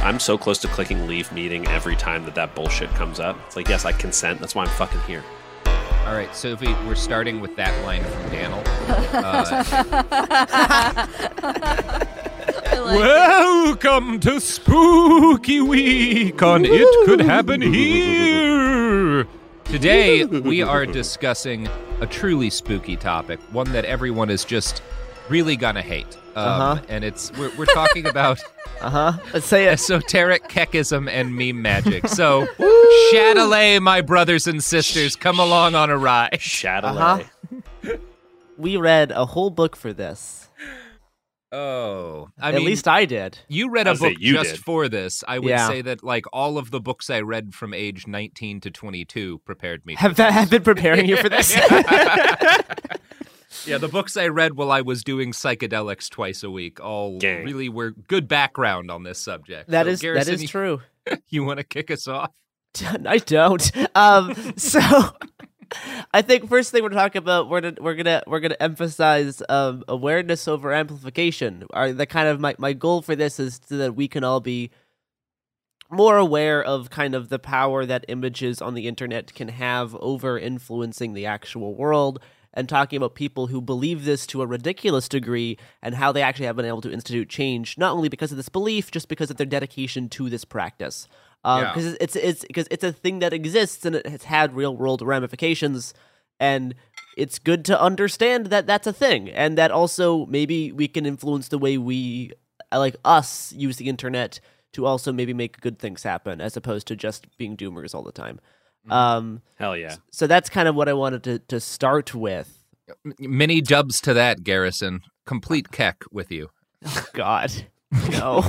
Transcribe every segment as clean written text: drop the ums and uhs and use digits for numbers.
I'm so close to clicking leave meeting every time that bullshit comes up. It's like, yes, I consent. That's why I'm fucking here. All right, so we're starting with that line from Daniel. Welcome to Spooky Week on It Could Happen Here. Today, we are discussing a truly spooky topic, one that everyone is just really gonna hate. And we're talking about Let's say it. esoteric Kekism and meme magic. So, Chatelet, my brothers and sisters, come along on a ride. Chatelet. We read a whole book for this. Oh, At least I did. You read a book just did. for this. I would Yeah. say that like all of the books I read from age 19 to 22 prepared me. Have been preparing you for this. Yeah, the books I read while I was doing psychedelics twice a week all Gang. really were good background on this subject. That So, is Garrison, true. You want to kick us off? I don't. So I think first thing we're talking about, we're gonna emphasize awareness over amplification. The kind of my goal for this is so that we can all be more aware of kind of the power that images on the internet can have over influencing the actual world, and talking about people who believe this to a ridiculous degree and how they actually have been able to institute change, not only because of this belief, just because of their dedication to this practice. Because it's a thing that exists and it has had real world ramifications, and it's good to understand that that's a thing, and that also maybe we can influence the way we, like us, use the internet to also maybe make good things happen, as opposed to just being doomers all the time. Hell yeah. So that's kind of what I wanted to start with. Many dubs to that, Garrison. Complete Keck with you. Oh, God. No.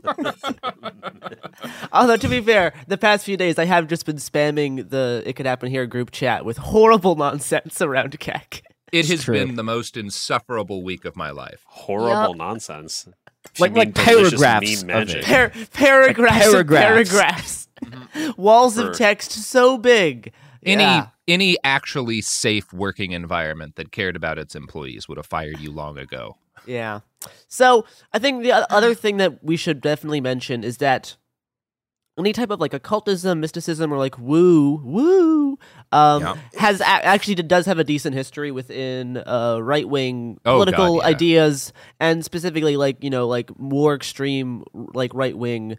Although, to be fair, the past few days I have just been spamming the It Could Happen Here group chat with horrible nonsense around Keck. It has true. been the most insufferable week of my life. Horrible nonsense. Like Delicious paragraphs meme of magic. it. Paragraphs. Paragraphs. Walls of text so big. Yeah. Any actually safe working environment that cared about its employees would have fired you long ago. Yeah. So I think the other thing that we should definitely mention is that any type of like occultism, mysticism, or like woo, actually does have a decent history within right wing political God, yeah. ideas, and specifically like more extreme like right wing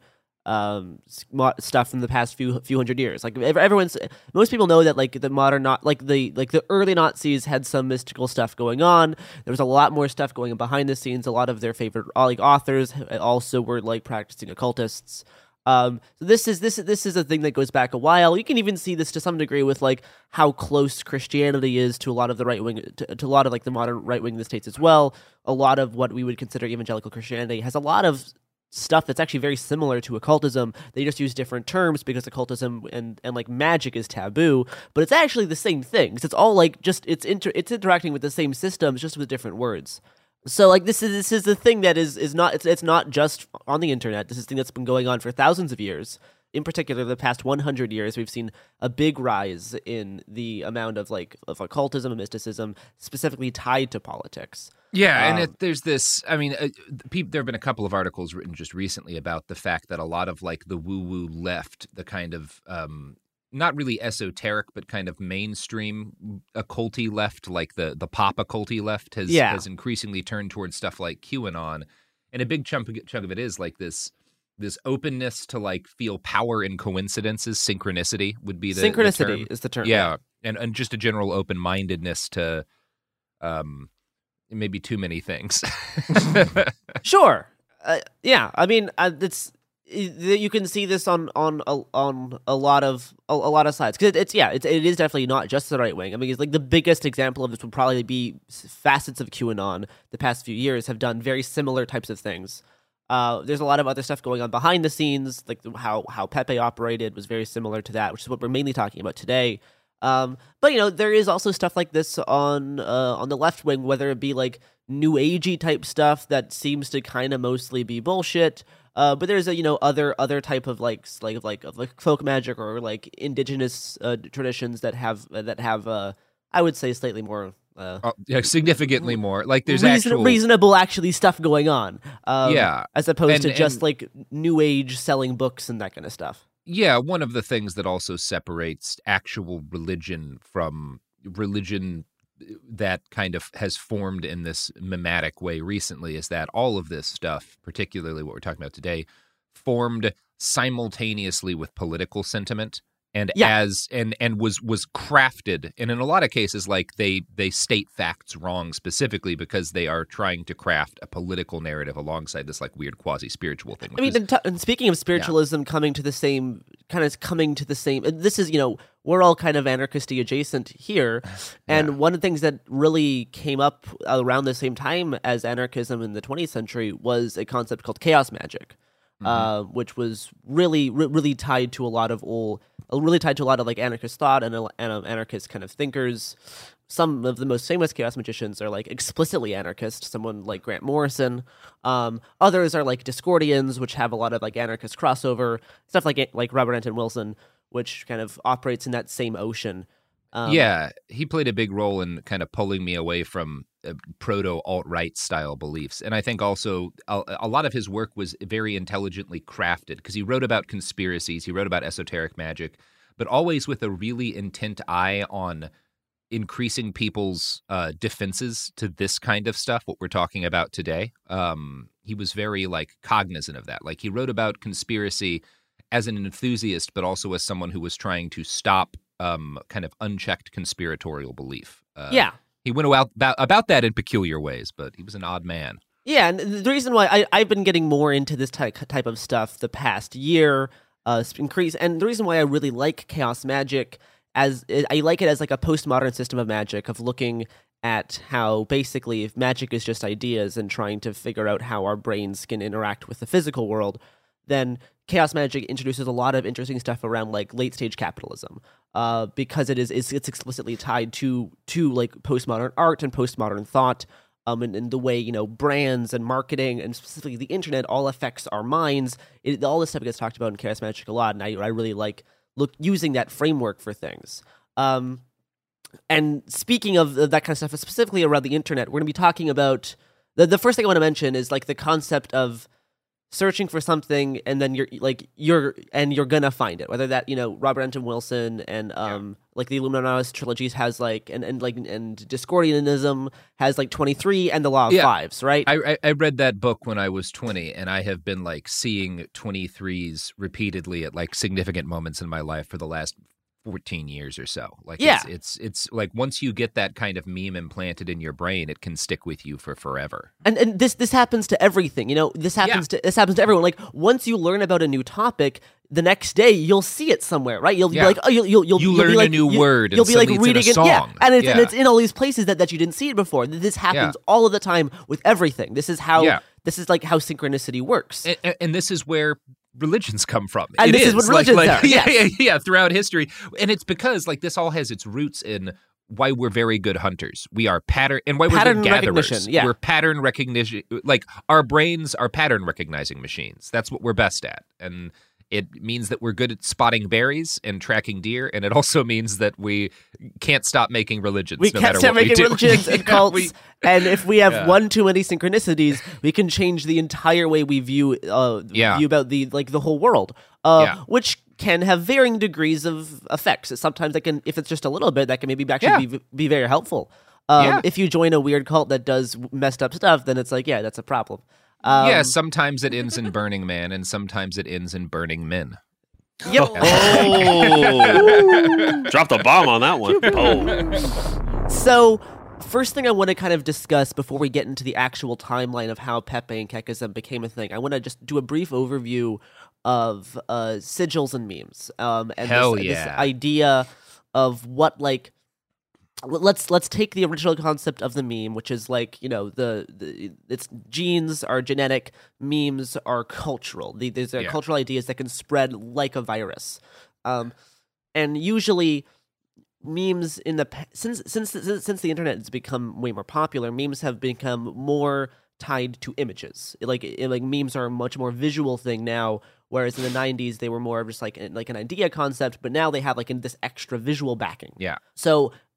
stuff from the past few hundred years. Like most people know that like the modern the early Nazis had some mystical stuff going on. There was a lot more stuff going on behind the scenes. A lot of their favorite authors also were like practicing occultists. So this is a thing that goes back a while. You can even see this to some degree with like how close Christianity is to a lot of the right wing, to a lot of like the modern right wing in the States as well. A lot of what we would consider evangelical Christianity has a lot of stuff that's actually very similar to occultism. They just use different terms because occultism and like magic is taboo, but it's actually the same thing. It's all like just it's interacting with the same systems, just with different words. So like this is the thing that is not it's not just on the internet. This is a thing that's been going on for thousands of years. In particular, the past 100 years, we've seen a big rise in the amount of occultism and mysticism specifically tied to politics. Yeah, and there's this. I mean, there have been a couple of articles written just recently about the fact that a lot of like the woo-woo left, the kind of not really esoteric, but kind of mainstream occulty left, like the pop occulty left, has increasingly turned towards stuff like QAnon, and a big chunk of it is like this openness to like feel power in coincidences. Synchronicity would be the synchronicity term. is the term. Yeah, and just a general open-mindedness to maybe too many things. Sure. Yeah. I mean, you can see this on a lot of sides, because it is definitely not just the right wing. I mean, it's like the biggest example of this would probably be facets of QAnon. The past few years have done very similar types of things. There's a lot of other stuff going on behind the scenes, like how Pepe operated was very similar to that, which is what we're mainly talking about today. But there is also stuff like this on the left wing, whether it be like new agey type stuff that seems to kind of mostly be bullshit. But there's other type of like folk magic or like indigenous traditions that have I would say slightly more significantly more. Like there's reasonable actually stuff going on. As opposed to just like New Age selling books and that kind of stuff. Yeah, one of the things that also separates actual religion from religion that kind of has formed in this mimetic way recently is that all of this stuff, particularly what we're talking about today, formed simultaneously with political sentiment and was crafted, and in a lot of cases, like they state facts wrong specifically because they are trying to craft a political narrative alongside this like weird quasi-spiritual thing. I mean, and speaking of spiritualism coming to the same, this is, we're all kind of anarchisty adjacent here, and one of the things that really came up around the same time as anarchism in the 20th century was a concept called chaos magic. Which was really tied to a lot of like anarchist thought and anarchist kind of thinkers. Some of the most famous chaos magicians are like explicitly anarchist. Someone like Grant Morrison. Others are like Discordians, which have a lot of like anarchist crossover stuff. Like Robert Anton Wilson, which kind of operates in that same ocean. He played a big role in kind of pulling me away from proto-alt-right style beliefs. And I think also a lot of his work was very intelligently crafted because he wrote about conspiracies, he wrote about esoteric magic, but always with a really intent eye on increasing people's defenses to this kind of stuff, what we're talking about today. He was very like cognizant of that. Like he wrote about conspiracy as an enthusiast, but also as someone who was trying to stop kind of unchecked conspiratorial belief. He went about that in peculiar ways, but he was an odd man. Yeah, and the reason why I've been getting more into this type of stuff the past year, and the reason why I really like chaos magic, I like it as like a postmodern system of magic, of looking at how basically if magic is just ideas and trying to figure out how our brains can interact with the physical world, then chaos magic introduces a lot of interesting stuff around like late stage capitalism, because it's explicitly tied to like postmodern art and postmodern thought, and the way brands and marketing and specifically the internet all affects our minds. All this stuff gets talked about in chaos magic a lot, and I really like using that framework for things. And speaking of that kind of stuff, specifically around the internet, we're going to be talking about the first thing I want to mention is like the concept of searching for something and then you're gonna find it. Whether that Robert Anton Wilson and like the Illuminatus trilogies has like and Discordianism has like 23 and the Law of Fives, right? I read that book when I was 20, and I have been like seeing 23s repeatedly at like significant moments in my life for the last 14 years or so. Like it's like once you get that kind of meme implanted in your brain, it can stick with you for forever. And this happens to everything. This happens to everyone. Like once you learn about a new topic, the next day you'll see it somewhere, right? You'll be like, oh, you'll learn a new word. You'll be like reading it, and it's in all these places that you didn't see it before. This happens all of the time with everything. This is how synchronicity works. And this is where religions come from. And this is what religions are. Throughout history. And it's because like this all has its roots in why we're very good hunters. We are pattern good gatherers. We're pattern recognition. Like our brains are pattern recognizing machines. That's what we're best at. And it means that we're good at spotting berries and tracking deer, and it also means that we can't stop making religions. We can't stop making religions and cults, and if we have one too many synchronicities, we can change the entire way we view about the whole world, which can have varying degrees of effects. Sometimes that can, if it's just a little bit, that can maybe actually be very helpful. If you join a weird cult that does messed up stuff, then it's like, that's a problem. Sometimes it ends in Burning Man, and sometimes it ends in Burning Men. Yep. Oh, dropped the bomb on that one. Oh. So, first thing I want to kind of discuss before we get into the actual timeline of how Pepe and Kekism became a thing, I want to just do a brief overview of sigils and memes, and this idea of what like. Let's take the original concept of the meme, which is like its genes are genetic, memes are cultural. These are cultural ideas that can spread like a virus, and usually memes since the internet has become way more popular, memes have become more tied to images. Like memes are a much more visual thing now. Whereas in the 90s they were more of just like an idea concept, but now they have like this extra visual backing. Yeah. So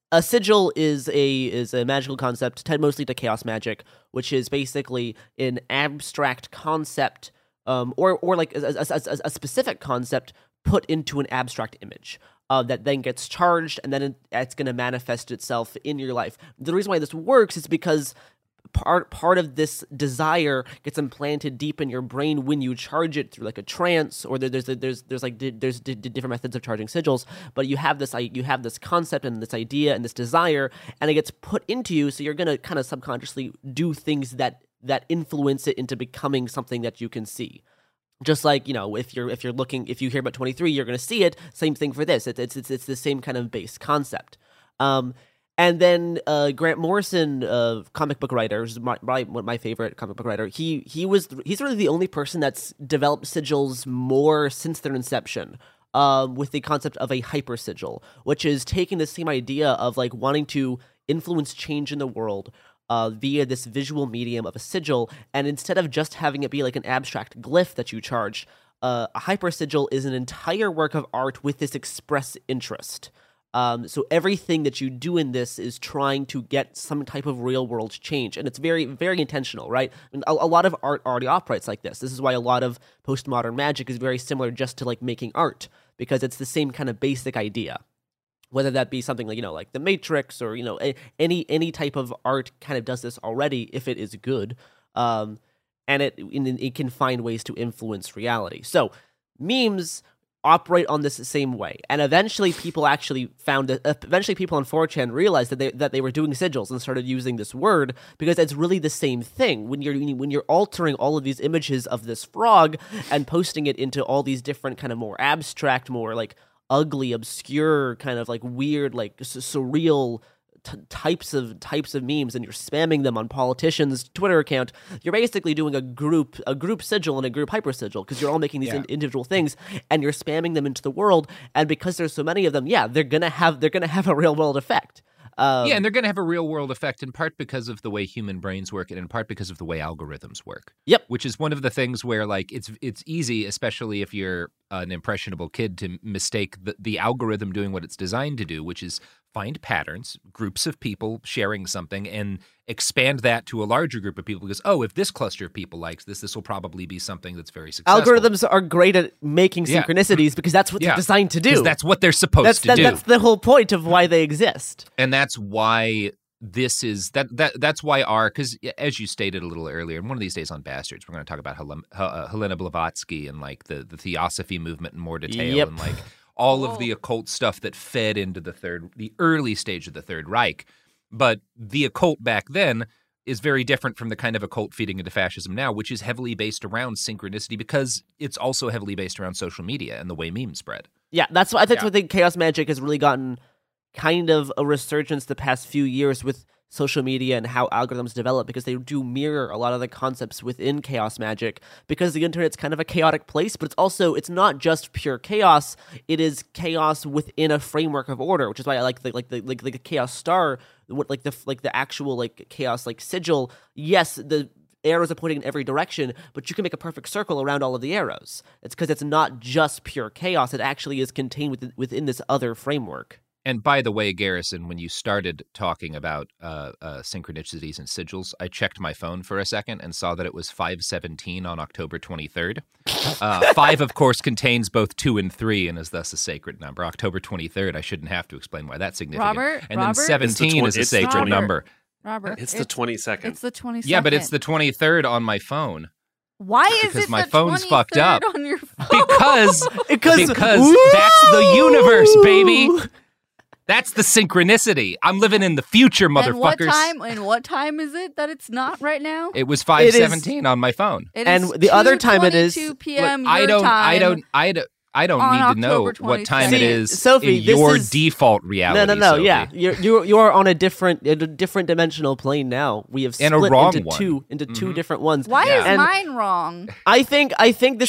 A sigil is a magical concept tied mostly to chaos magic, which is basically an abstract concept, or like a specific concept put into an abstract image. That then gets charged, and then it's going to manifest itself in your life. The reason why this works is because part of this desire gets implanted deep in your brain when you charge it through like a trance, or there's different methods of charging sigils. But you have this concept and this idea and this desire, and it gets put into you. So you're going to kind of subconsciously do things that influence it into becoming something that you can see. Just like, if you hear about 23, you're going to see it. Same thing for this. It's the same kind of base concept. And then Grant Morrison, comic book writer, is my favorite comic book writer. He's really the only person that's developed sigils more since their inception. With the concept of a hyper sigil, which is taking the same idea of like wanting to influence change in the world. Via this visual medium of a sigil, and instead of just having it be like an abstract glyph that you charge, a hyper sigil is an entire work of art with this express interest. So everything that you do in this is trying to get some type of real world change, and it's very, very intentional, right? I mean, a lot of art already operates like this. This is why a lot of postmodern magic is very similar just to like making art, because it's the same kind of basic idea. Whether that be something like, like The Matrix, or, any type of art kind of does this already if it is good. And it can find ways to influence reality. So memes operate on this same way. And eventually people actually eventually people on 4chan realized that they were doing sigils and started using this word, because it's really the same thing. When you're altering all of these images of this frog and posting it into all these different kind of more abstract, more like ugly, obscure, kind of like weird, like surreal types of memes, and you're spamming them on politicians' Twitter account, you're basically doing a group sigil and a group hyper sigil, because you're all making these individual things and you're spamming them into the world. And because there's so many of them, they're gonna have a real world effect. And they're going to have a real world effect in part because of the way human brains work, and in part because of the way algorithms work. Yep. Which is one of the things where like it's easy, especially if you're an impressionable kid, to mistake the algorithm doing what it's designed to do, which is find patterns, groups of people sharing something, and expand that to a larger group of people, because, if this cluster of people likes this will probably be something that's very successful. Algorithms are great at making synchronicities because that's what they're designed to do. That's what they're supposed to do. That's the whole point of why they exist. And that's why this is that's why because as you stated a little earlier, and one of these days on Bastards, we're going to talk about Helena Blavatsky and like the Theosophy movement in more detail, and like all of the occult stuff that fed into the early stage of the Third Reich. But the occult back then is very different from the kind of occult feeding into fascism now, which is heavily based around synchronicity, because it's also heavily based around social media and the way memes spread. Yeah, that's why I think chaos magic has really gotten kind of a resurgence the past few years with social media and how algorithms develop, because they do mirror a lot of the concepts within chaos magic, because the internet's kind of a chaotic place, but it's not just pure chaos. It is chaos within a framework of order, which is why I like the chaos star, like the actual like chaos like sigil. Yes, the arrows are pointing in every direction, but you can make a perfect circle around all of the arrows. It's because it's not just pure chaos. It actually is contained within this other framework. And by the way, Garrison, when you started talking about synchronicities and sigils, I checked my phone for a second and saw that it was 5/17 on October 23rd. 5, of course, contains both 2 and 3 and is thus a sacred number. October 23rd, I shouldn't have to explain why that's significant. Then 17 is a sacred number. Robert, it's the 22nd. It's the 22nd. Yeah, but it's the 23rd on my phone. Why is because it my the phone's 23rd fucked up? On your phone? Because Woo! that's the universe, baby. That's the synchronicity. I'm living in the future, motherfuckers. And what time is it that it's not right now? It was 5:17 on my phone. And the other time it is 2 p.m. Look, I don't need to know what time it is, Sophie, in your is... default reality. No. Sophie. Yeah, you're on a different dimensional plane now. We have split into two different ones. Why is mine wrong? I think this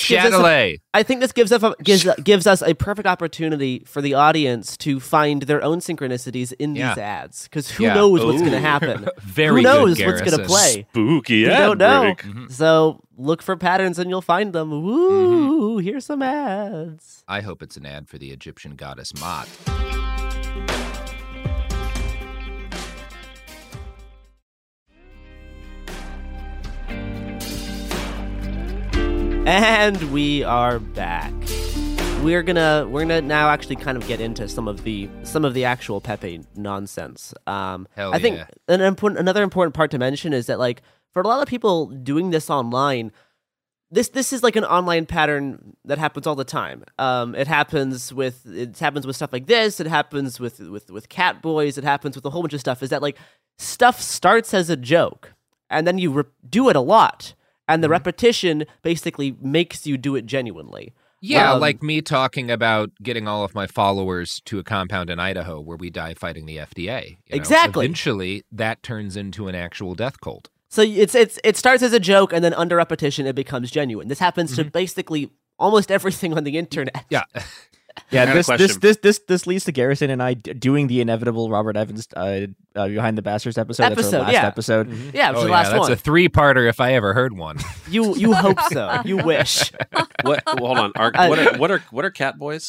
gives us a perfect opportunity for the audience to find their own synchronicities in these ads, because who knows what's going to happen? Who knows what's going to play? Spooky don't ad know. break. So look for patterns and you'll find them. Woo! Here's some ads. I hope it's an ad for the Egyptian goddess Ma'at. And we are back. We're gonna now actually kind of get into some of the actual Pepe nonsense. I think another important part to mention is that, like, for a lot of people doing this online, this is like an online pattern that happens all the time. It happens with stuff like this. It happens with Catboys. It happens with a whole bunch of stuff. Is that, like, stuff starts as a joke, and then you do it a lot, and the repetition basically makes you do it genuinely. Yeah, like me talking about getting all of my followers to a compound in Idaho where we die fighting the FDA. You know? Exactly. Eventually, that turns into an actual death cult. So it starts as a joke, and then under repetition, it becomes genuine. This happens to basically almost everything on the internet. Yeah. Yeah, this leads to Garrison and I doing the inevitable Robert Evans Behind the Bastards episode. That's our last episode. Yeah, it was the last one. That's a 3-parter if I ever heard one. You hope so. You wish. What? Hold on. What are Catboys?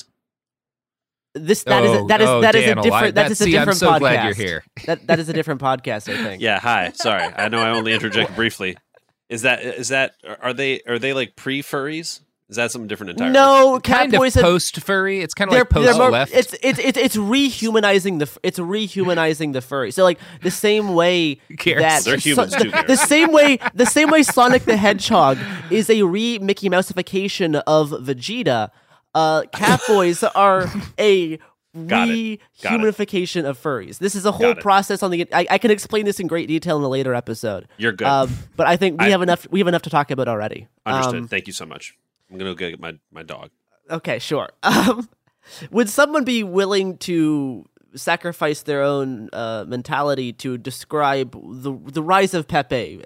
That is a different I'm so podcast. glad you're here. That is a different podcast, I think. Yeah. Hi. Sorry. I know I only interject briefly. Is that are they like pre-furries? Is that something different entirely? No, kind of Catboys post-furry. It's kind of like post-left. It's rehumanizing the furry. So, like, the same way that they're humans too. The same way Sonic the Hedgehog is a Mickey Mouseification of Vegeta. Catboys are a rehumanification of furries. This is a whole process on the. I can explain this in great detail in a later episode. You're good, but I think we have enough. We have enough to talk about already. Understood. Thank you so much. I'm gonna go get my dog. Okay, sure. Would someone be willing to sacrifice their own mentality to describe the rise of Pepe,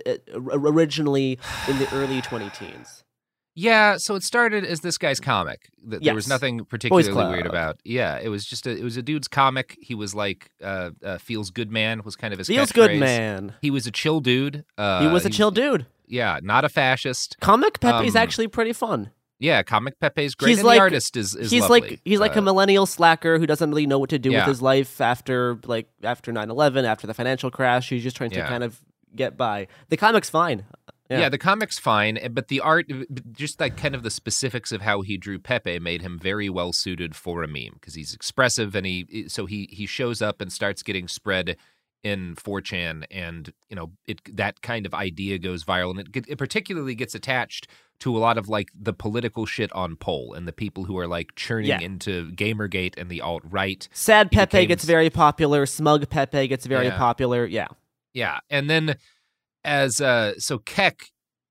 originally in the early 20-teens? Yeah, so it started as this guy's comic. There was nothing particularly weird about. Yeah, it was just a dude's comic. He was like feels good man was kind of his feels catchphrase. Good man. He was a chill dude. He was a chill dude. Yeah, not a fascist. Comic Pepe's actually pretty fun. Yeah, Comic Pepe's great. The artist is lovely. He's like a millennial slacker who doesn't really know what to do with his life after 9/11, after the financial crash. He's just trying to kind of get by. The comic's fine. Yeah, the comic's fine, but the art, just like kind of the specifics of how he drew Pepe made him very well suited for a meme because he's expressive and he shows up and starts getting spread in 4chan, and that kind of idea goes viral, and it particularly gets attached to a lot of like the political shit on Poll and the people who are like churning into Gamergate and the alt-right. Sad Pepe gets very popular. Smug Pepe gets very popular. Yeah, and then as so Keck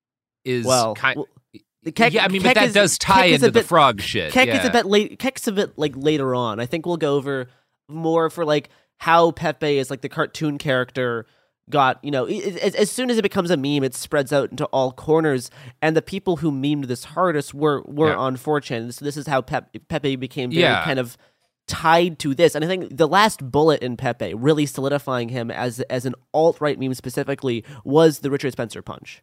is kind. But that does tie into the frog shit. Keck is a bit late. Keck's a bit like later on. I think we'll go over more for like how Pepe is like the cartoon character got, as soon as it becomes a meme, it spreads out into all corners, and the people who memed this hardest were on 4chan. So this is how Pepe became very kind of tied to this. And I think the last bullet in Pepe, really solidifying him as an alt-right meme specifically, was the Richard Spencer punch.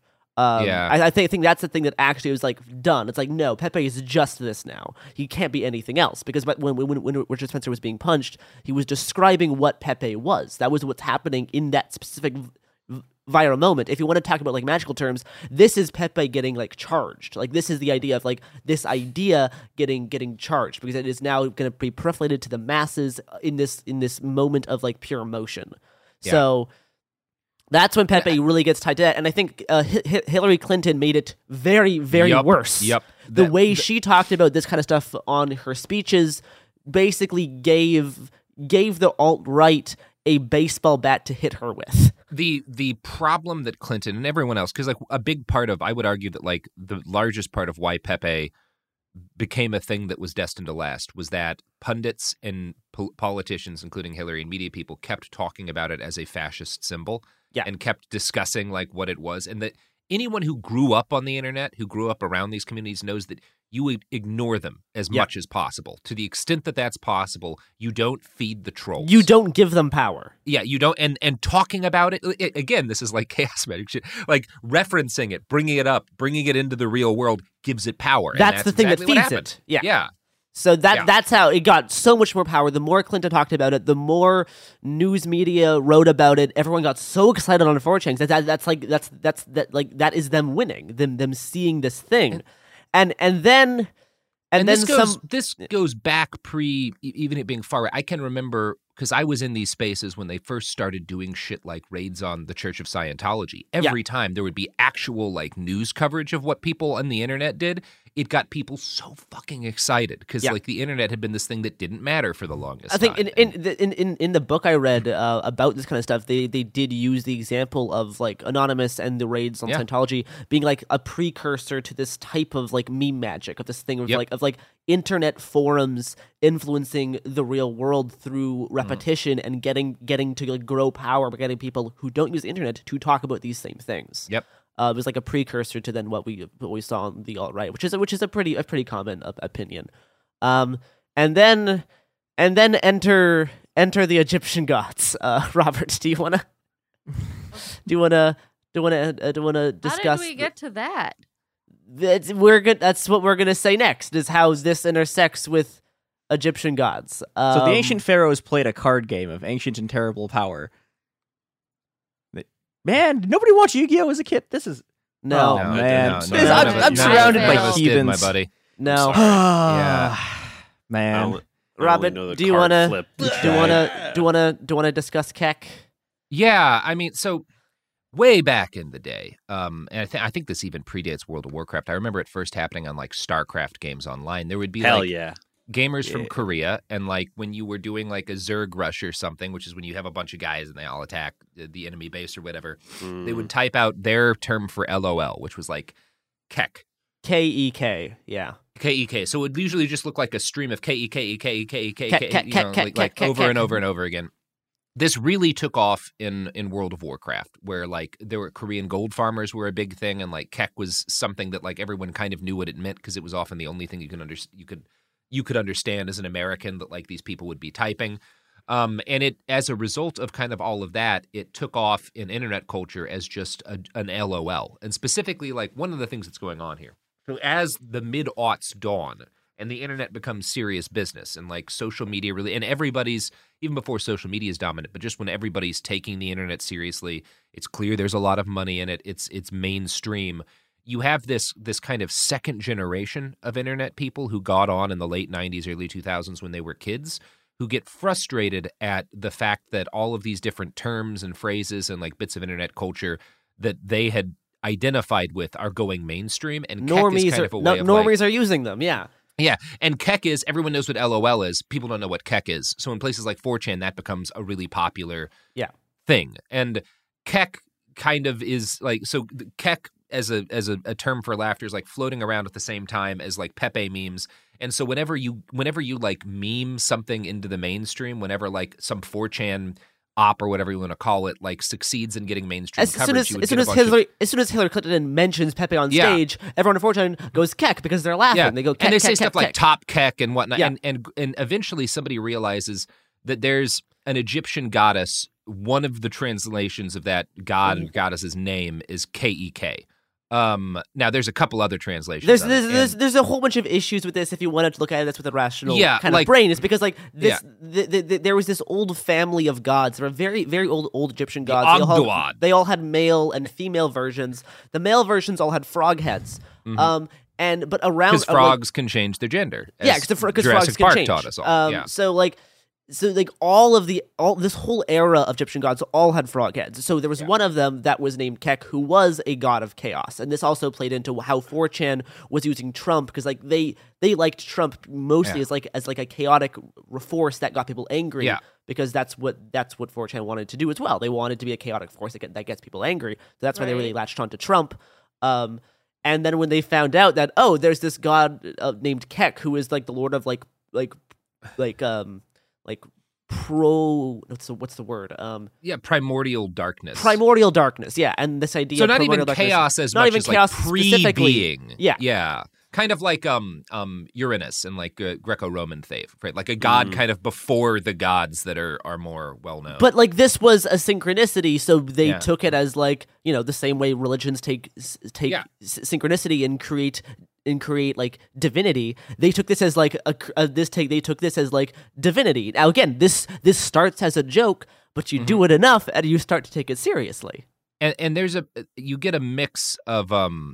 I think that's the thing that actually was like done. It's like, no, Pepe is just this now. He can't be anything else, because when Richard Spencer was being punched, he was describing what Pepe was. That was what's happening in that specific viral moment. If you want to talk about like magical terms, this is Pepe getting like charged. Like this is the idea of like this idea getting charged, because it is now going to be proliferated to the masses in this moment of like pure emotion. Yeah. So that's when Pepe really gets tied to that. And I think Hillary Clinton made it very, very worse. Yep. The way she talked about this kind of stuff on her speeches basically gave the alt-right a baseball bat to hit her with. The problem that Clinton and everyone else, because like a big part of, I would argue that like the largest part of why Pepe became a thing that was destined to last was that pundits and politicians, including Hillary and media people, kept talking about it as a fascist symbol. Yeah. And kept discussing like what it was, and that anyone who grew up on the internet, who grew up around these communities, knows that you would ignore them as much as possible. To the extent that that's possible, you don't feed the trolls. You don't give them power. Yeah, you don't. And talking about it, again, this is like chaos magic shit. Like referencing it, bringing it up, bringing it into the real world gives it power. That's the thing exactly that feeds it. Yeah. So that's how it got so much more power. The more Clinton talked about it, the more news media wrote about it. Everyone got so excited on 4chan. That is them winning, them seeing this thing, and then this goes back even it being far right. I can remember because I was in these spaces when they first started doing shit like raids on the Church of Scientology. Every time there would be actual like news coverage of what people on the internet did. It got people so fucking excited because like the internet had been this thing that didn't matter for the longest time. I think in the book I read about this kind of stuff, they did use the example of like Anonymous and the raids on Scientology being like a precursor to this type of like meme magic, of this thing of like internet forums influencing the real world through repetition and getting to like grow power by getting people who don't use the internet to talk about these same things. Yep. It was like a precursor to then what we saw on the alt-right, which is a pretty common opinion. And then enter the Egyptian gods. Robert, do you wanna discuss? How did we get to that? That's what we're gonna say next. Is how this intersects with Egyptian gods. So the ancient pharaohs played a card game of ancient and terrible power. Man, nobody watched Yu-Gi-Oh as a kid. This is no, man. I'm surrounded by heathens, my buddy. No, man. Robert, do you wanna discuss Keck? Yeah, I mean, so way back in the day, and I think this even predates World of Warcraft. I remember it first happening on like StarCraft games online. There would be gamers from Korea, and like when you were doing like a Zerg rush or something, which is when you have a bunch of guys and they all attack the enemy base or whatever, they would type out their term for LOL, which was like Keck. K-E-K, yeah. K-E-K. So it would usually just look like a stream of K-E-K-E-K-E-K-E-K, like over and over and over again. This really took off in World of Warcraft, where like there were Korean gold farmers were a big thing, and like Keck was something that like everyone kind of knew what it meant because it was often the only thing you could understand as an American that like these people would be typing. And it, as a result of kind of all of that, it took off in internet culture as just an LOL. And specifically, like one of the things that's going on here. So as the mid-aughts dawn and the internet becomes serious business and like social media really, and everybody's, even before social media is dominant, but just when everybody's taking the internet seriously, it's clear there's a lot of money in it. It's mainstream. You have this kind of second generation of internet people who got on in the late 90s, early 2000s when they were kids, who get frustrated at the fact that all of these different terms and phrases and like bits of internet culture that they had identified with are going mainstream, and normies are using them. Yeah, and Keck is, everyone knows what LOL is. People don't know what Keck is. So in places like 4chan, that becomes a really popular thing. And Keck kind of is like, so Keck as a term for laughter is like floating around at the same time as like Pepe memes. And so whenever you like meme something into the mainstream, whenever like some 4chan op or whatever you want to call it, like succeeds in getting mainstream coverage. As soon as Hillary Clinton mentions Pepe on stage, everyone on 4chan goes Keck because they're laughing. Yeah. They go Keck, and they say stuff like Keck. Top Keck and whatnot. Yeah. And eventually somebody realizes that there's an Egyptian goddess. One of the translations of that god or goddess's name is K-E-K. Now there's a couple other translations. There's a whole bunch of issues with this if you wanted to look at it with a rational kind of brain. It's because like this, there was this old family of gods. There were very, very old Egyptian gods. They all had male and female versions. The male versions all had frog heads. But around because frogs can change their gender. Because frogs Park can change. Taught us all. So this whole era of Egyptian gods all had frog heads. So there was one of them that was named Keck, who was a god of chaos, and this also played into how 4chan was using Trump, because like they liked Trump mostly as like a chaotic force that got people angry. Yeah. Because that's what 4chan wanted to do as well. They wanted to be a chaotic force that gets people angry. So that's why they really latched on to Trump. And then when they found out that there's this god named Keck who is like the lord of what's the word? Primordial darkness. Primordial darkness, yeah, and this idea. So of not even chaos as much as like pre-being. Yeah. Kind of like Uranus and like Greco-Roman faith, right? Like a god kind of before the gods that are more well known. But like this was a synchronicity, so they took it as like the same way religions take synchronicity and create and create like divinity, they took this as like they took this as like divinity. Now again, this starts as a joke, but you do it enough and you start to take it seriously. And there's you get a mix of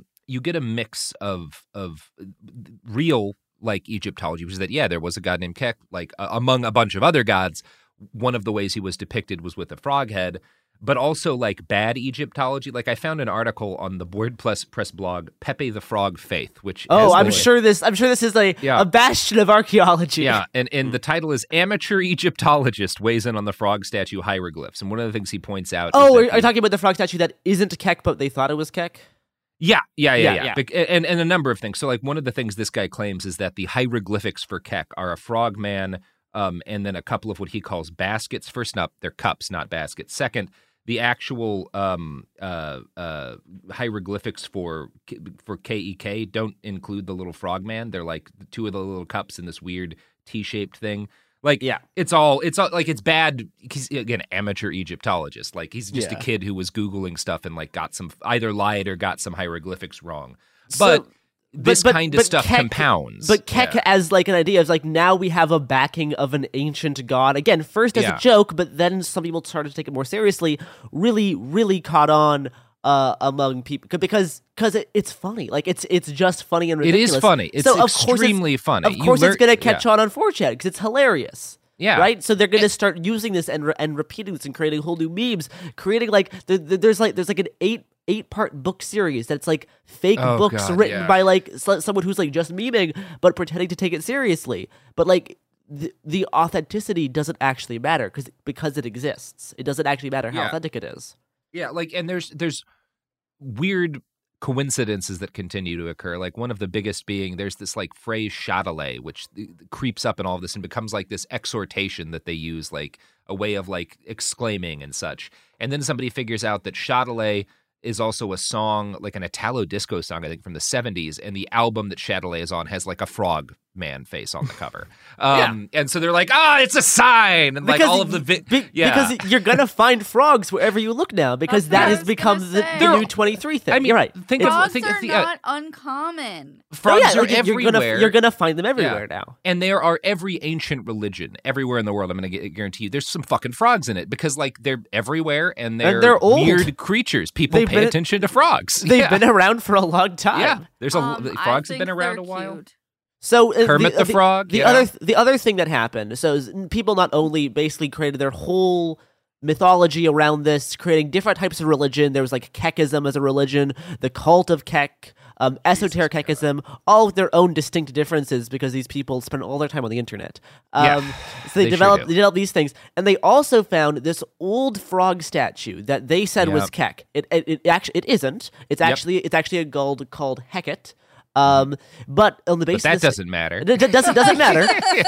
real like Egyptology, which is that there was a god named Kek, like among a bunch of other gods. One of the ways he was depicted was with a frog head, but also like bad Egyptology. Like I found an article on the WordPress blog Pepe the Frog Faith, which I'm sure this is a bastion of archaeology. Yeah, and the title is Amateur Egyptologist Weighs In on the Frog Statue Hieroglyphs. And one of the things he points out are you talking about the frog statue that isn't Kek, but they thought it was Kek? Yeah. And a number of things. So like one of the things this guy claims is that the hieroglyphics for Kek are a frog man, and then a couple of what he calls baskets. First up, they're cups, not baskets. Second, the actual hieroglyphics for Kek don't include the little frogman. They're like two of the little cups in this weird T-shaped thing. Like, it's all like it's bad. He's again amateur Egyptologist. Like he's just a kid who was Googling stuff and like got some either lied or got some hieroglyphics wrong. But this kind of stuff compounds. But Kek as like an idea of like now we have a backing of an ancient god. Again, first as a joke, but then some people started to take it more seriously. Really, really caught on among people because it's funny. Like it's just funny and ridiculous. It is funny. It's extremely funny. Of course, it's gonna catch on 4chan because it's hilarious. Yeah. Right. So they're gonna start using this and repeating this and creating whole new memes. Creating like there's like an 8-part book series that's like fake books written by like someone who's like just memeing but pretending to take it seriously. But like the authenticity doesn't actually matter because it exists. It doesn't actually matter how authentic it is. Yeah, like and there's weird coincidences that continue to occur. Like one of the biggest being there's this like phrase Châtelet, which creeps up in all of this and becomes like this exhortation that they use, like a way of like exclaiming and such. And then somebody figures out that Châtelet is also a song, like an Italo disco song, I think, from the 70s. And the album that Châtelet is on has like a frog man face on the cover. And so they're like, it's a sign. And because like all of the... Because you're going to find frogs wherever you look now because that has become the new 23 thing. I mean, you're right. Frogs are not uncommon. Frogs are everywhere. You're going to find them everywhere now. And there are every ancient religion, everywhere in the world, I'm going to guarantee you, there's some fucking frogs in it because like they're everywhere and they're old. Weird creatures. People pay attention to frogs. They've been around for a long time. Yeah, there's frogs have been around a while. Cute. So Kermit the Frog. The other thing that happened. So people not only basically created their whole mythology around this, creating different types of religion. There was like Kekism as a religion, the cult of Kek, esoteric Kekism, all with their own distinct differences because these people spend all their time on the internet. So they developed these things, and they also found this old frog statue that they said was Kek. It actually isn't. It's actually a god called Heket. But on the basis that doesn't matter. It doesn't matter.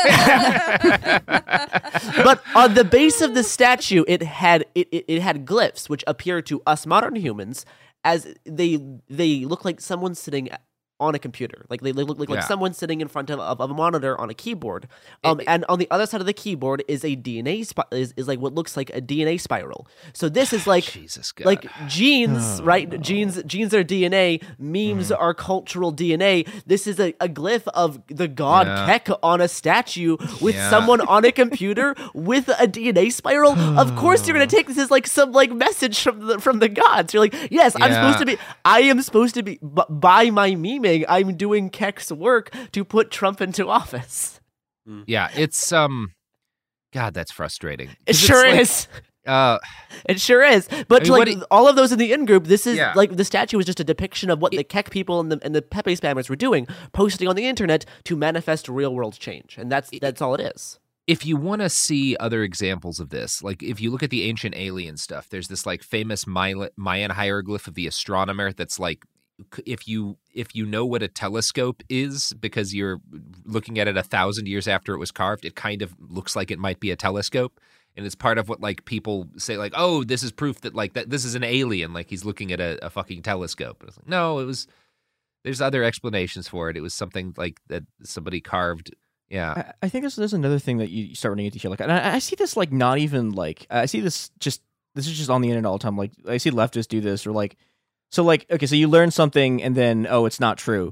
But on the base of the statue, it had glyphs which appear to us modern humans as they look like someone sitting on a computer. Like they look like someone sitting in front of a monitor on a keyboard. And on the other side of the keyboard is a DNA is like what looks like a DNA spiral. So this is like Jesus God. Like genes, right? Genes are DNA. Memes are cultural DNA. This is a glyph of the god Kek on a statue with someone on a computer with a DNA spiral. Of course, you're gonna take this as like some like message from the gods. You're like, yes, I am supposed to be by my meme. I'm doing Kek's work to put Trump into office. Yeah, it's God, that's frustrating. It sure is. It sure is. But all of those in the in-group, this is like the statue is just a depiction of what the Kek people and the Pepe spammers were doing, posting on the internet to manifest real-world change, and that's all it is. If you want to see other examples of this, like if you look at the ancient alien stuff, there's this like famous Mayan hieroglyph of the astronomer that's like, if you know what a telescope is because you're looking at it 1,000 years after it was carved, it kind of looks like it might be a telescope. And it's part of what like people say, like, oh, this is proof that like that this is an alien, like he's looking at a fucking telescope. And it's like, no, there's other explanations for it. It was something like that somebody carved. Yeah, I think there's another thing that you start running into here. Like, and I see this like not even like I see this is just on the internet all the time. Like I see leftists do this or like. So like, okay, so you learn something and then, it's not true.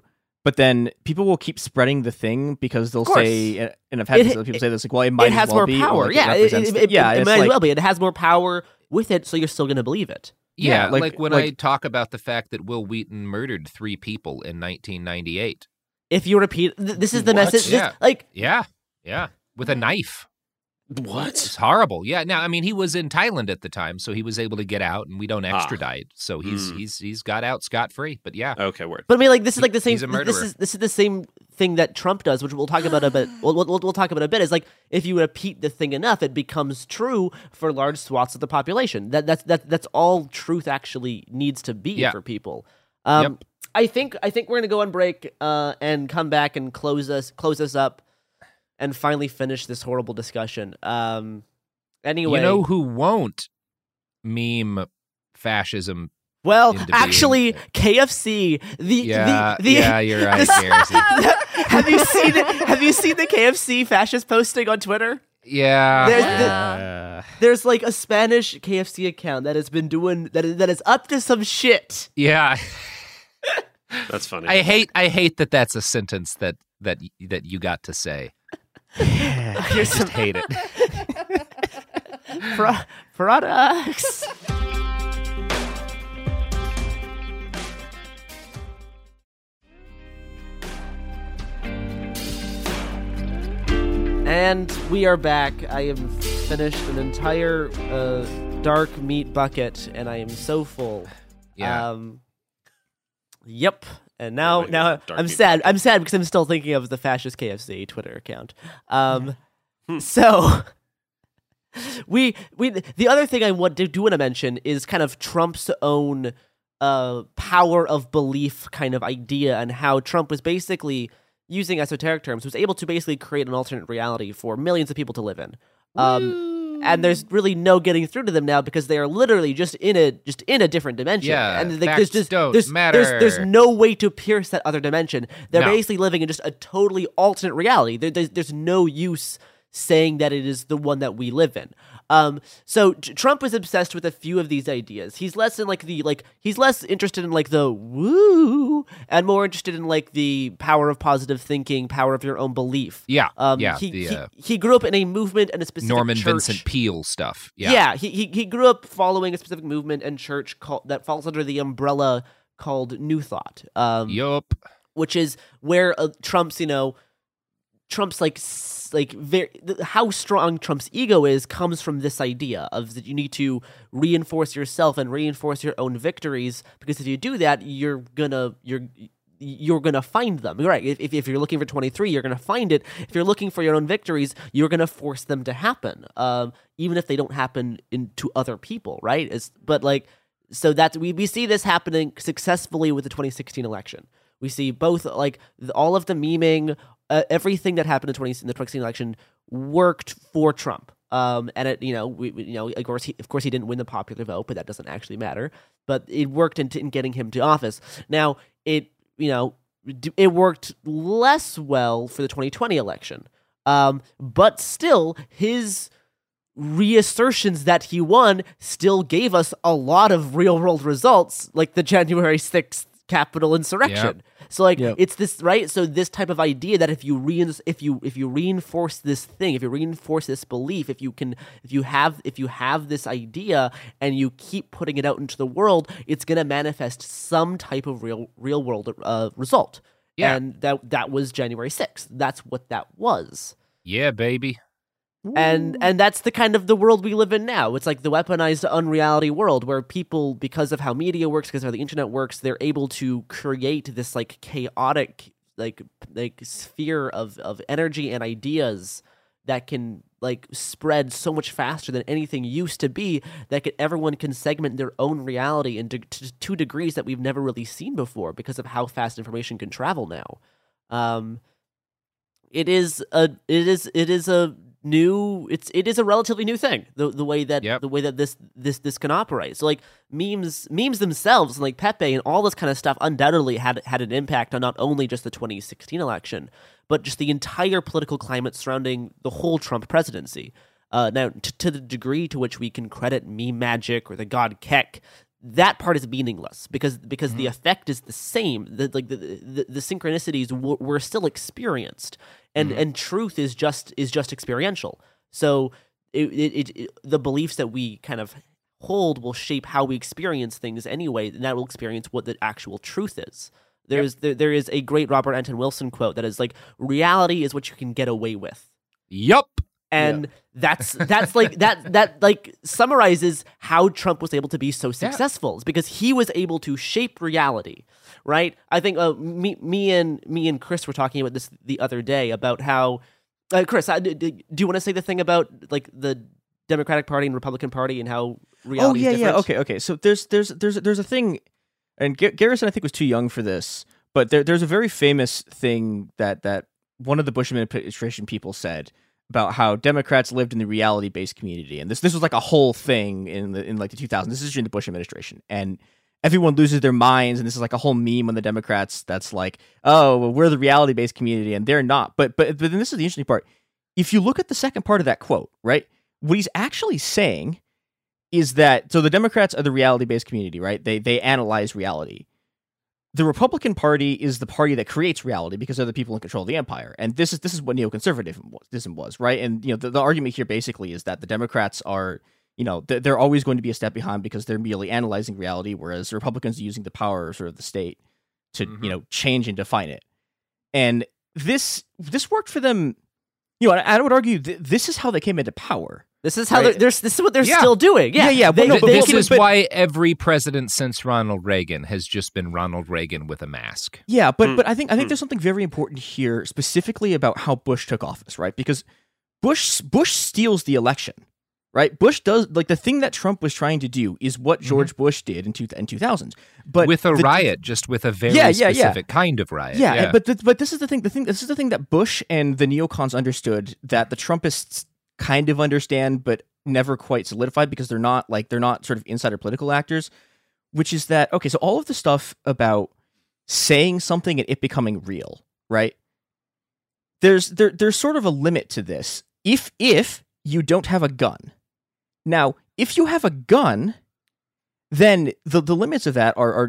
But then people will keep spreading the thing because they'll say, and I've had people say this, like, well, it might as well be. It has more power. It might as well be. It has more power with it, so you're still going to believe it. Yeah, like when I talk about the fact that Will Wheaton murdered 3 people in 1998. If you repeat, this is the message. Yeah, with a knife. What? It's horrible. Yeah. Now, I mean, he was in Thailand at the time, so he was able to get out, and we don't extradite, so he's got out scot-free. But yeah, okay, word. But I mean, like, this is like the same. He's a murderer. This is the same thing that Trump does, which we'll talk about a bit. We'll talk about a bit. Is like if you repeat the thing enough, it becomes true for large swaths of the population. That's all truth actually needs to be for people. I think we're gonna go on break and come back and close us up. And finally finish this horrible discussion. Anyway, you know who won't meme fascism? Well, actually, KFC. Yeah, you're right, Garrison. Have you seen the KFC fascist posting on Twitter? Yeah. There's like a Spanish KFC account that has been doing that is up to some shit. Yeah. That's funny. I hate that that's a sentence that you got to say. I just hate it. Products. And we are back. I have finished an entire dark meat bucket, and I am so full. Yeah. Yep. And now I'm sad. I'm sad because I'm still thinking of the fascist KFC Twitter account. So we the other thing I want to mention is kind of Trump's own power of belief kind of idea, and how Trump was basically, using esoteric terms, was able to basically create an alternate reality for millions of people to live in. And there's really no getting through to them now because they are literally just in a different dimension. Yeah, and there's no way to pierce that other dimension. They're basically living in just a totally alternate reality. There's no use saying that it is the one that we live in. So Trump was obsessed with a few of these ideas. He's less in he's less interested in like the woo and more interested in like the power of positive thinking, power of your own belief. Yeah. He grew up in a movement and a specific Norman church. Vincent Peale stuff. Yeah. He grew up following a specific movement and church that falls under the umbrella called New Thought. Yup. Which is where Trump's how strong Trump's ego is comes from this idea of that you need to reinforce yourself and reinforce your own victories, because if you do that, you're gonna find them. Right? If you're looking for 23, you're gonna find it. If you're looking for your own victories, you're gonna force them to happen, even if they don't happen to other people. Right? So that we see this happening successfully with the 2016 election. We see both all of the memeing. Everything that happened in the 2016 election worked for Trump, and it, of course he didn't win the popular vote, but that doesn't actually matter. But it worked in getting him to office. Now it worked less well for the 2020 election, but still his reassertions that he won still gave us a lot of real world results, like the January 6th Capitol insurrection. Yep. So it's this, right? So this type of idea that if you reinforce this thing, if you reinforce this belief, if you have this idea and you keep putting it out into the world, it's going to manifest some type of real world result. Yeah. And that was January 6th. That's what that was. Yeah, baby. And that's the kind of the world we live in now. It's like the weaponized unreality world where people, because of how media works, because of how the internet works, they're able to create this like chaotic like sphere of energy and ideas that can like spread so much faster than anything used to be, that everyone can segment their own reality into to degrees that we've never really seen before because of how fast information can travel now. It is a relatively new thing, the way that this can operate. So like memes themselves, like Pepe and all this kind of stuff, undoubtedly had an impact on not only just the 2016 election, but just the entire political climate surrounding the whole Trump presidency. Now, to the degree to which we can credit meme magic or the god Kek, that part is meaningless because the effect is the same. The synchronicities were still experienced, and truth is just experiential. So the beliefs that we kind of hold will shape how we experience things anyway, and that will experience what the actual truth is. There is a great Robert Anton Wilson quote that is like, reality is what you can get away with. Yup. And that's like that like summarizes how Trump was able to be so successful. It's because he was able to shape reality, right? I think me and Chris were talking about this the other day about how Chris, do you want to say the thing about like the Democratic Party and Republican Party and how reality is different? Okay. So there's a thing, and Garrison I think was too young for this, but there's a very famous thing that one of the Bush administration people said about how Democrats lived in the reality-based community, and this was like a whole thing in like the 2000s. This is during the Bush administration, and everyone loses their minds, and this is like a whole meme on the Democrats that's like, oh, well, we're the reality-based community, and they're not. But then this is the interesting part. If you look at the second part of that quote, right, what he's actually saying is that, so the Democrats are the reality-based community, right? They analyze reality. The Republican Party is the party that creates reality because they're the people in control of the empire. And this is what neoconservatism was, right? And the argument here basically is that the Democrats are, they're always going to be a step behind because they're merely analyzing reality, whereas the Republicans are using the power sort of the state to, change and define it. And this worked for them. I would argue this is how they came into power. This is how this is what they're still doing. This is why every president since Ronald Reagan has just been Ronald Reagan with a mask. Yeah, but I think there's something very important here, specifically about how Bush took office, right? Because Bush steals the election, right? Bush does, like, the thing that Trump was trying to do is what George Bush did in 2000s, but with a riot, just with a very specific kind of riot. Yeah. But this is the thing. This is the thing that Bush and the neocons understood that the Trumpists kind of understand, but never quite solidified because they're not sort of insider political actors, which is that, okay, so all of the stuff about saying something and it becoming real, right? There's sort of a limit to this. If you don't have a gun. Now, if you have a gun, then the limits of that are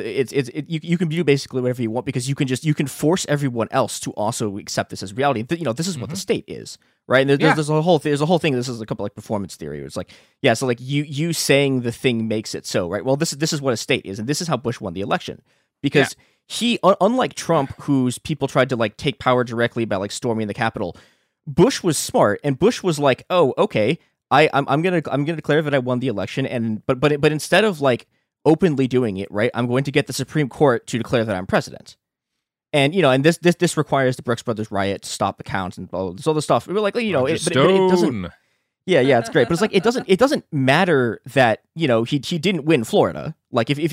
you can do basically whatever you want because you can force everyone else to also accept this as reality. This is what the state is, right? And there's a whole thing. This is a couple like performance theory. Where it's like, so like you saying the thing makes it so, right? Well, this is what a state is, and this is how Bush won the election because he, unlike Trump, whose people tried to like take power directly by like storming the Capitol, Bush was smart, and Bush was like, oh, okay. I'm gonna declare that I won the election, but instead of like openly doing it, right, I'm going to get the Supreme Court to declare that I'm president, and and this requires the Brooks Brothers riot to stop the count and all this other stuff. We're like, but it doesn't. Yeah, it's great, but it's like it doesn't matter that he didn't win Florida. Like if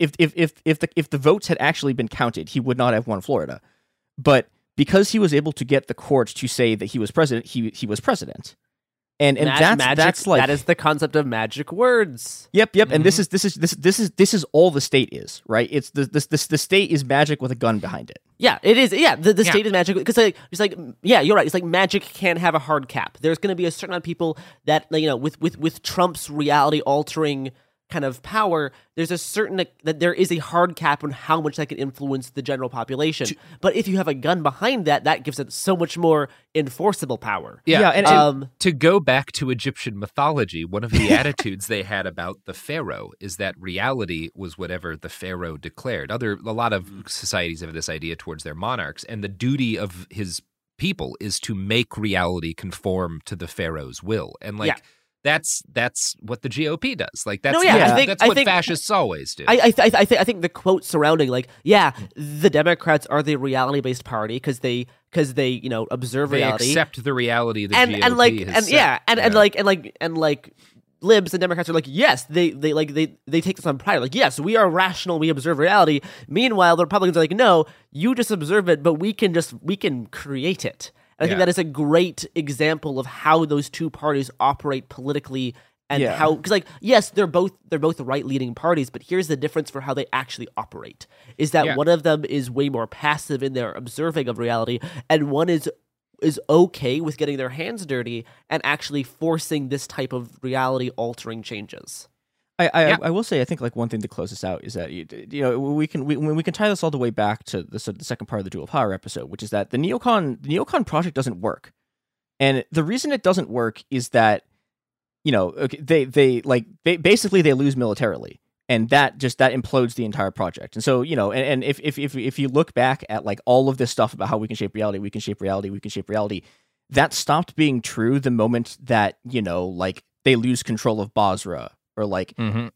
the votes had actually been counted, he would not have won Florida, but because he was able to get the court to say that he was president, he was president. And that's like, that is the concept of magic words. Yep. And this is all the state is, right? It's the state is magic with a gun behind it. Yeah, it is. Yeah, the state is magic because it's like you're right. It's like magic can't have a hard cap. There's going to be a certain amount of people that with Trump's reality altering kind of power, there's a certain that there is a hard cap on how much that can influence the general population. But if you have a gun behind that gives it so much more enforceable power. And to go back to Egyptian mythology, one of the attitudes they had about the pharaoh is that reality was whatever the pharaoh declared. A lot of societies have this idea towards their monarchs, and the duty of his people is to make reality conform to the pharaoh's will. And that's what the GOP does. Like that's what fascists always do. I think the quote surrounding the Democrats are the reality-based party because they observe reality. They accept the reality the GOP has set. And libs and Democrats are like, yes, they take this on pride. Like, yes, we are rational, we observe reality. Meanwhile, the Republicans are like, no, you just observe it, but we can create it. I think that is a great example of how those two parties operate politically and how, because yes, they're both right-leaning parties, but here's the difference for how they actually operate, is that one of them is way more passive in their observing of reality, and one is okay with getting their hands dirty and actually forcing this type of reality-altering changes. I will say, I think like one thing to close this out is that we can tie this all the way back to the second part of the Dual Power episode, which is that the Neocon project doesn't work, and the reason it doesn't work is that they basically lose militarily, and that implodes the entire project. And so and if you look back at like all of this stuff about how we can shape reality, that stopped being true the moment that like they lose control of Basra. Or like they run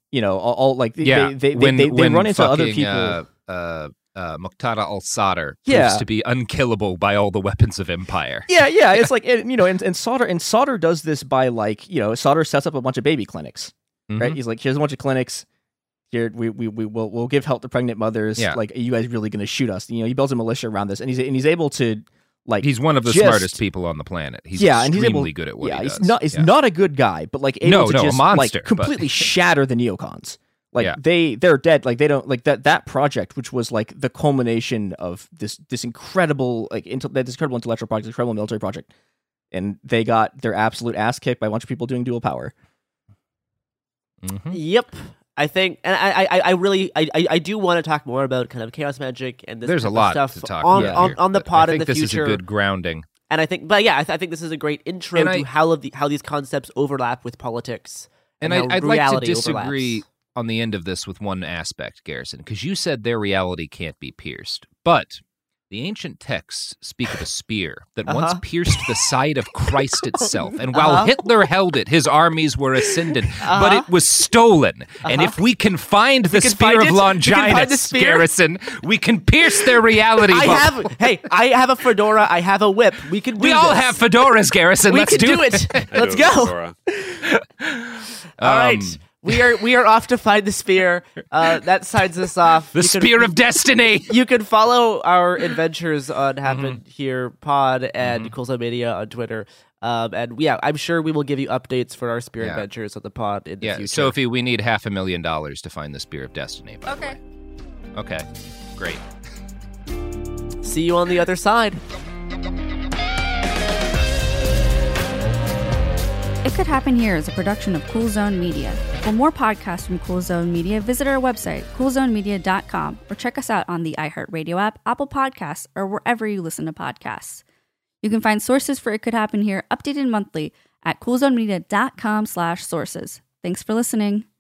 into other people. Muqtada al-Sadr proves to be unkillable by all the weapons of empire. Yeah. It's like and Sadr does this by like Sadr sets up a bunch of baby clinics, right? He's like, here's a bunch of clinics. Here we'll give help to pregnant mothers. Yeah. Like, are you guys really going to shoot us? He builds a militia around this, and he's able to. Like, he's one of the smartest people on the planet. He's extremely good at what he does. He's not a good guy, but like able to just a monster, like completely shatter the neocons. Like they're dead. Like they don't like that project, which was like the culmination of this incredible this incredible intellectual project, this incredible military project, and they got their absolute ass kicked by a bunch of people doing dual power. Mm-hmm. Yep. I think, and I do want to talk more about kind of chaos magic and this. There's a lot stuff to talk about on the pod in the future. I think this is a good grounding, and I think, I think this is a great intro to how these concepts overlap with politics. And I'd like to disagree on the end of this with one aspect, Garrison, because you said their reality can't be pierced, but the ancient texts speak of a spear that once pierced the side of Christ itself, and while Hitler held it, his armies were ascended, but it was stolen. And if we can find the spear of Longinus, Garrison, we can pierce their reality. I have a fedora, I have a whip. We can do We all have fedoras, Garrison. Let's do it. Let's go. All right. We are off to find the spear. That signs us off. The spear of destiny. You can follow our adventures on Happen Here Pod and Cool Zone Media on Twitter. And I'm sure we will give you updates for our spear adventures on the pod in the future. Sophie, we need $500,000 to find the spear of destiny. Okay. Great. See you on the other side. It Could Happen Here is a production of Cool Zone Media. For more podcasts from Cool Zone Media, visit our website, coolzonemedia.com, or check us out on the iHeartRadio app, Apple Podcasts, or wherever you listen to podcasts. You can find sources for It Could Happen Here updated monthly at coolzonemedia.com/sources. Thanks for listening.